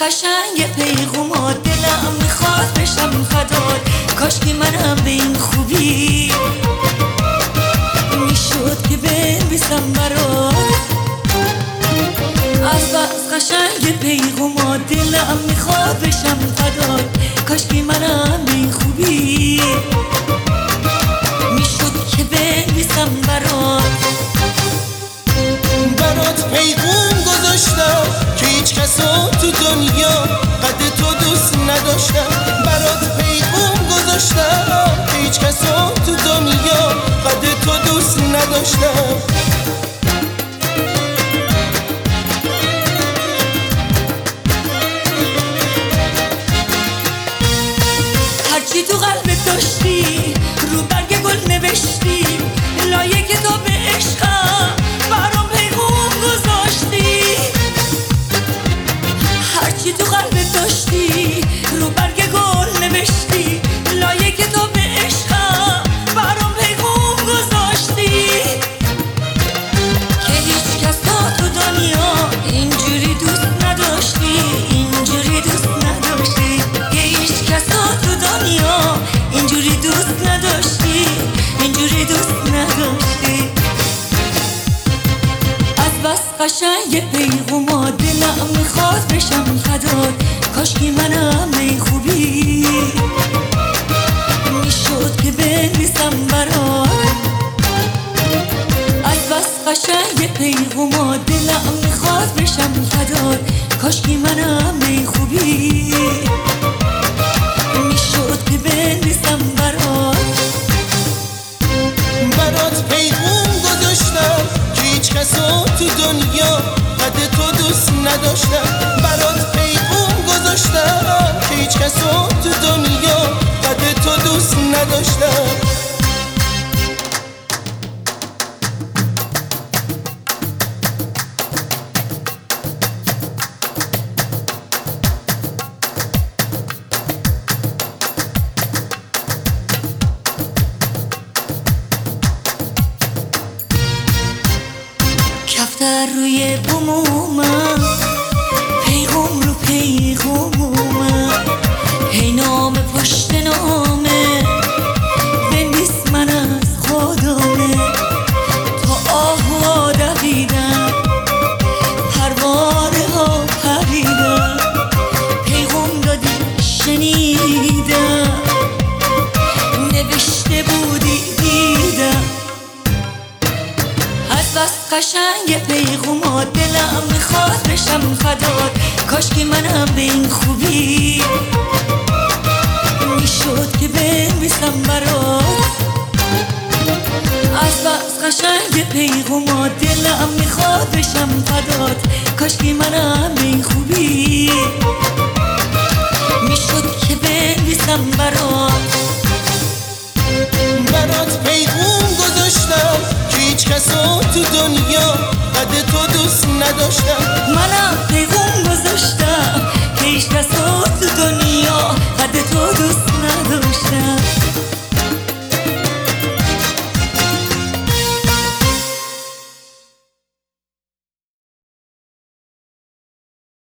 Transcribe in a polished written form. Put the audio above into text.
قشنگ پیغوما دلم میخواد بشم فدات. کاش که منم به این خوبی میشد که بنویسم برات. از بس قشنگ پیغوما دلم میخواد بشم فدات. کاش که منم به این خوبی میشد که بنویسم برات. برات پیغوم گذاشتم که هیچ کسو تو دنیا قد تو دوست نداشتم. برات پیغوم گذاشتم که هیچ کسو تو دنیا قد تو دوست نداشتم. هرچی تو قلبت داشتی رو برگ گل نوشتی. لایه کتاب عشقم برام پیغوم گذاشتی. هرچی تو قلبت داشتی رو برگ گل نوشتی. لایه کتاب عشقم برام پیغوم گذاشتی. که هیچ کس تو دنیا اینجوری دوست نداشتی. اینجوری دوست نداشتی. که هیچ کس تو دنیا اینجوری دوست نداشتی. اینجوری دوست نداشتی. از بس قشنگ پیغوما دلم میخواد بشم فدات. کاش که منم به این خوبی میشد که بنویسم برات. از بس قشنگ پیغوما دلم میخواد بشم فدات. کاش که منم به این خوبی میشد که بنویسم برات. برات پیغوم گذاشتم که هیچ کسو تو دنیا قد تو دوست نداشتم. برات پیغوم گذاشتم که هیچ کسو تو دنیا قد تو دوست نداشتم. کفتر روی بومم پیغوم رو پیغومم. هی نام پشت نامه بنویس من از خودمه. تا آهوا دویدم پروانه ها پریدم. پیغوم دادی شنیدم نوشته بودی دیدم. از بس قشنگ پیغوما دلم میخواد بشم فدات. کاش که منم به این خوبی میشد که بنویسم برات. از بس قشنگ پیغوما دلم میخواد بشم فدات. کاش که منم به این خوبی میشد که بنویسم برات. برات پیغوم گذاشتم که هیچ کسو تو دنیا قد تو دوست نداشتم. منم پیغوم گذاشتم